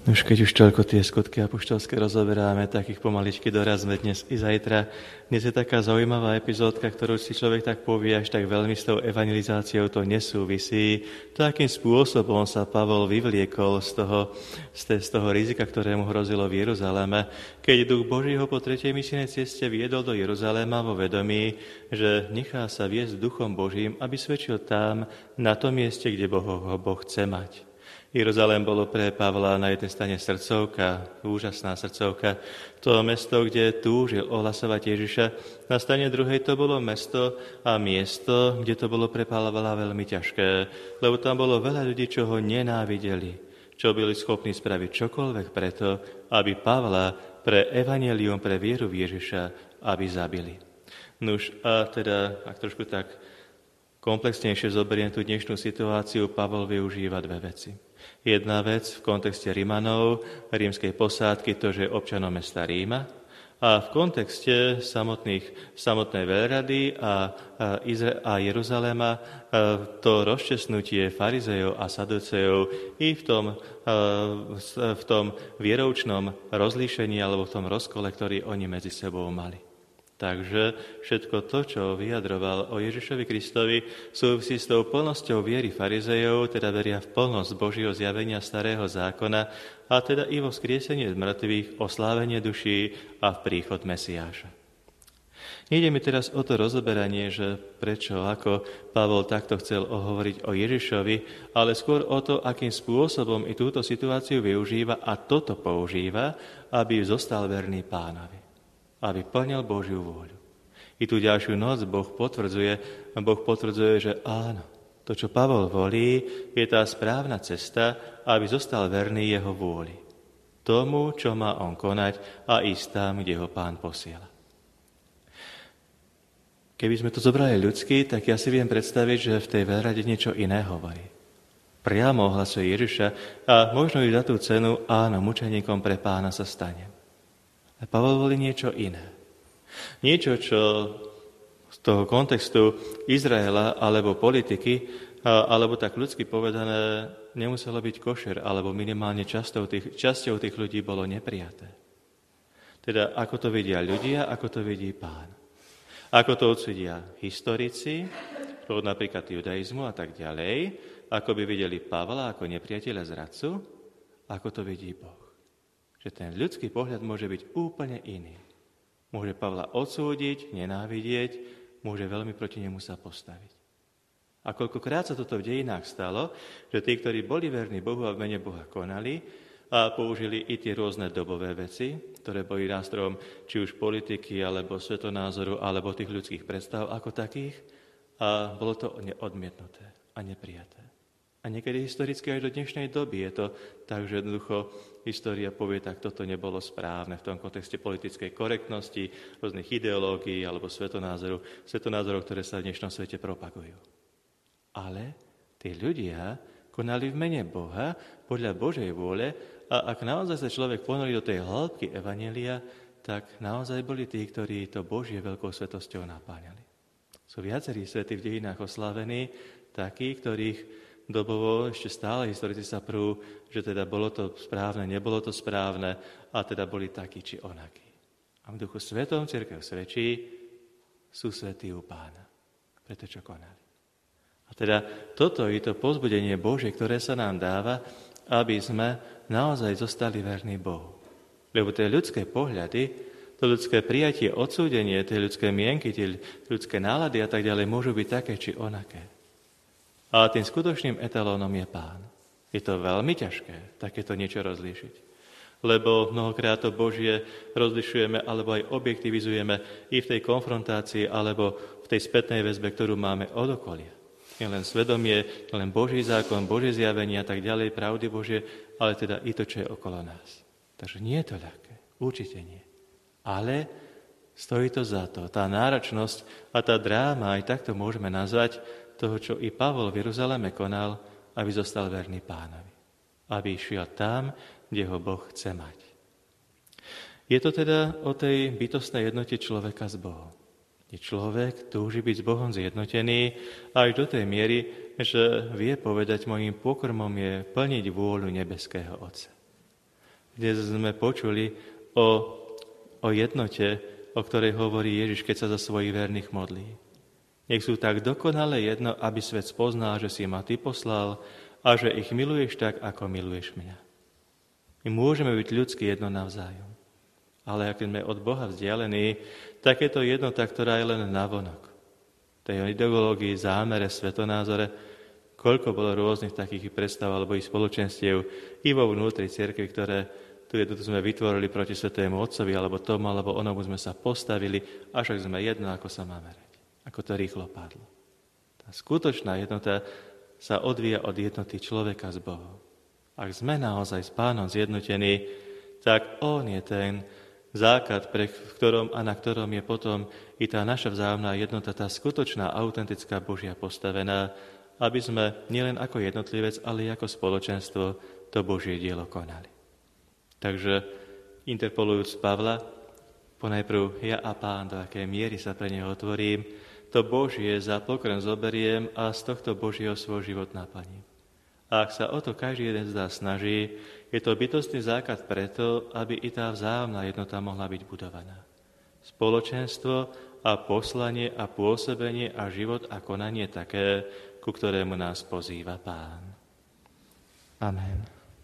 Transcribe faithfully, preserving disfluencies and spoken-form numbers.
Už keď už toľko tie skutky apoštolské rozoberáme, tak ich pomaličky dorazme dnes i zajtra. Dnes je taká zaujímavá epizódka, ktorú si človek tak povie, až tak veľmi s tou evangelizáciou to nesúvisí. To, akým spôsobom sa Pavol vyvliekol z toho, z, te, z toho rizika, ktoré mu hrozilo v Jeruzaleme, keď duch Boží ho po tretej misijnej ceste viedol do Jeruzaléma vo vedomí, že nechá sa viesť duchom Božím, aby svedčil tam, na tom mieste, kde Boh ho Boh chce mať. Jeruzalém bolo pre Pavla na jednej strane srdcovka, úžasná srdcovka, to mesto, kde túžil ohlasovať Ježiša. Na strane druhej to bolo mesto a miesto, kde to bolo pre Pavla veľmi ťažké, lebo tam bolo veľa ľudí, čo ho nenávideli, čo byli schopní spraviť čokoľvek preto, aby Pavla pre evanjelium, pre vieru v Ježiša, aby zabili. Nuž a teda, ak trošku tak komplexnejšie zoberiem tú dnešnú situáciu, Pavol využíva dve veci. Jedna vec v kontexte Rimanov, rímskej posádky, to, že je občanom mesta Ríma, a v kontexte samotných, samotnej veľrady a, a, a Jeruzaléma to rozčesnutie farizejov a saducejov i v tom, v tom vieroučnom rozlíšení alebo v tom rozkole, ktorý oni medzi sebou mali. Takže všetko to, čo vyjadroval o Ježišovi Kristovi, súvisí s tou plnosťou viery farizejov, teda veria v plnosť Božieho zjavenia starého zákona, a teda i vo vzkriesenie z mŕtvych, oslávenie duší a v príchod Mesiáša. Nejde mi teraz o to rozoberanie, že prečo, ako Pavol takto chcel hovoriť o Ježišovi, ale skôr o to, akým spôsobom i túto situáciu využíva a toto používa, aby zostal verný Pánovi, aby plnil Božiu vôľu. I tú ďalšiu noc Boh potvrdzuje, Boh potvrdzuje, že áno, to, čo Pavol volí, je tá správna cesta, aby zostal verný jeho vôli. Tomu, čo má on konať a ísť tam, kde ho Pán posiela. Keby sme to zobrali ľudsky, tak ja si viem predstaviť, že v tej veľrade niečo iné hovorí. Priamo ohlasuje Ježiša a možno i za tú cenu, áno, mučeníkom pre Pána sa stane. A Pavol volí niečo iné. Niečo, čo z toho kontextu Izraela alebo politiky, alebo tak ľudsky povedané, nemuselo byť košer, alebo minimálne časťou tých, časťou tých ľudí bolo neprijaté. Teda ako to vidia ľudia, ako to vidí Pán. Ako to odsúdia historici, napríklad judaizmu a tak ďalej, ako by videli Pavla ako nepriateľa zradcu, ako to vidí Boh. Že ten ľudský pohľad môže byť úplne iný. Môže Pavla odsúdiť, nenávidieť, môže veľmi proti nemu sa postaviť. A koľkokrát sa toto v dejinách stalo, že tí, ktorí boli verní Bohu a v mene Boha konali a použili i tie rôzne dobové veci, ktoré boli nástrojom či už politiky, alebo svetonázoru, alebo tých ľudských predstav ako takých, a bolo to odmietnuté a neprijaté. A niekedy historicky aj do dnešnej doby je to tak, že jednoducho história povie, tak toto nebolo správne v tom kontexte politickej korektnosti, rôznych ideológií alebo svetonázorov, svetonázorov, ktoré sa v dnešnom svete propagujú. Ale tí ľudia konali v mene Boha podľa Božej vôle a ak naozaj sa človek ponorí do tej hĺbky evanjelia, tak naozaj boli tí, ktorí to Božie veľkou svetosťou napáňali. Sú viacerí svety v dejinách oslávení, takí, ktorých dobovo ešte stále historici sa prú, že teda bolo to správne, nebolo to správne a teda boli takí či onakí. A v duchu svetom cirkev svedčí, sú svätí u Pána, preto čo konali. A teda toto je to povzbudenie Božie, ktoré sa nám dáva, aby sme naozaj zostali verní Bohu. Lebo tie ľudské pohľady, to ľudské prijatie, odsúdenie, tie ľudské mienky, tie ľudské nálady a tak ďalej môžu byť také či onaké. A tým skutočným etalónom je Pán. Je to veľmi ťažké takéto niečo rozlíšiť. Lebo mnohokrát to Božie rozlišujeme alebo aj objektivizujeme i v tej konfrontácii alebo v tej spätnej väzbe, ktorú máme od okolia. Nie len svedomie, nie len Boží zákon, Božie zjavenie a tak ďalej, pravdy Božie, ale teda i to, čo je okolo nás. Takže nie je to ľahké, určite nie. Ale stojí to za to. Tá náročnosť a tá dráma, aj takto môžeme nazvať, toho, čo i Pavol v Jeruzaleme konal, aby zostal verný Pánovi. Aby išiel tam, kde ho Boh chce mať. Je to teda o tej bytostnej jednote človeka s Bohom. Je človek túži byť s Bohom zjednotený až do tej miery, že vie povedať, mojím pokrmom je plniť vôľu nebeského Otca. Dnes sme počuli o, o jednote, o ktorej hovorí Ježiš, keď sa za svojich verných modlí. Nech sú tak dokonale jedno, aby svet spoznal, že si ma ty poslal a že ich miluješ tak, ako miluješ mňa. My môžeme byť ľudsky jedno navzájom. Ale ak sme od Boha vzdialení, tak je to jednota, ktorá je len navonok. Tej ideológii, zámere, svetonázore, koľko bolo rôznych takých predstav alebo ich spoločenstiev i vo vnútri cirkvi, ktoré tu jednotu sme vytvorili proti Svätému Otcovi, alebo tomu, alebo onomu sme sa postavili, a však sme jedno, ako sa máme rať. Ako to rýchlo padlo. Tá skutočná jednota sa odvíja od jednoty človeka s Bohom. Ak sme naozaj s Pánom zjednotení, tak On je ten základ, pre ktorom a na ktorom je potom i tá naša vzájomná jednota, tá skutočná, autentická Božia postavená, aby sme nielen ako jednotlivec, ale i ako spoločenstvo to Božie dielo konali. Takže interpolujúc Pavla, ponajprv ja a Pán, do akej miery sa pre neho otvorím, to Božie za pokrm zoberiem a z tohto Božieho svoj život naplním. A ak sa o to každý jeden z nás snaží, je to bytostný základ preto, aby i tá vzájomná jednota mohla byť budovaná. Spoločenstvo a poslanie a pôsobenie a život a konanie také, ku ktorému nás pozýva Pán. Amen.